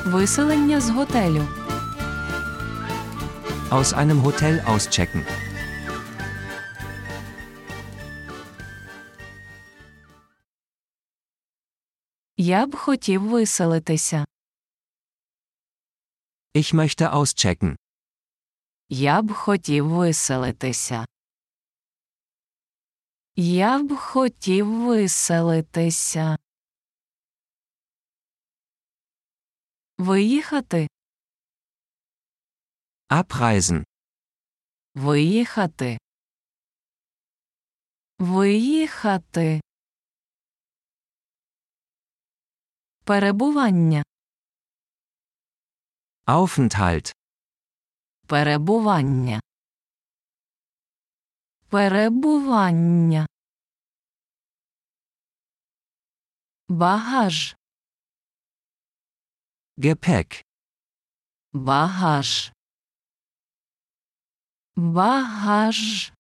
Виселення з готелю. Aus einem Hotel auschecken. Я б хотів виселитися. Ich möchte auschecken. Я б хотів виселитися. Я б хотів виселитися. Виїхати. Abreisen. Виїхати. Виїхати. Перебування. Aufenthalt. Перебування. Перебування. Багаж. Gepäck. Багаж. Багаж.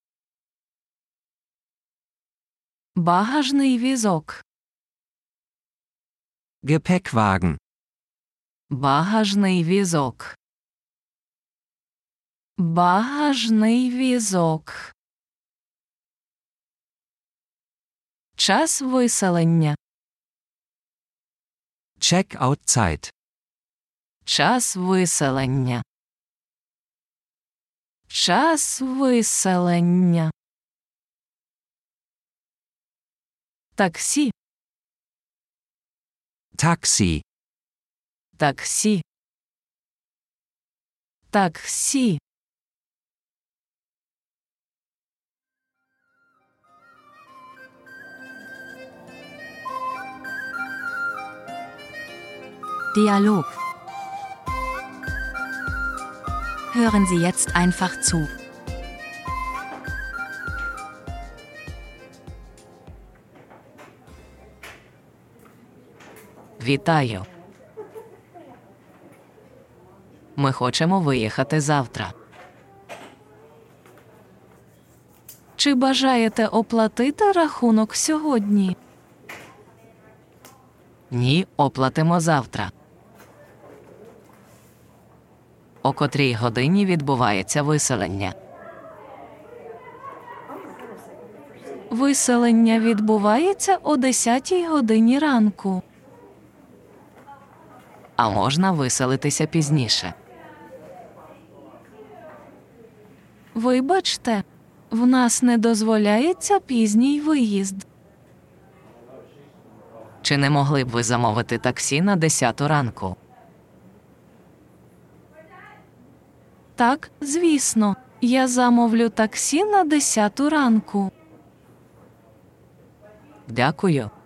Багажний візок. Gepäckwagen. Багажний візок. Багажний візок. Час виселення. Check-out-Zeit. Час виселення. Час виселення. Таксі. Taxi. Таксі. Таксі. Dialog. Hören Sie jetzt einfach zu. Вітаю. Ми хочемо виїхати завтра. Чи бажаєте оплатити рахунок сьогодні? Ні, оплатимо завтра. О котрій годині відбувається виселення? Виселення відбувається о 10-й годині ранку. А можна виселитися пізніше. Вибачте, в нас не дозволяється пізній виїзд. Чи не могли б ви замовити таксі на 10 ранку? Так, звісно. Я замовлю таксі на 10 ранку. Дякую.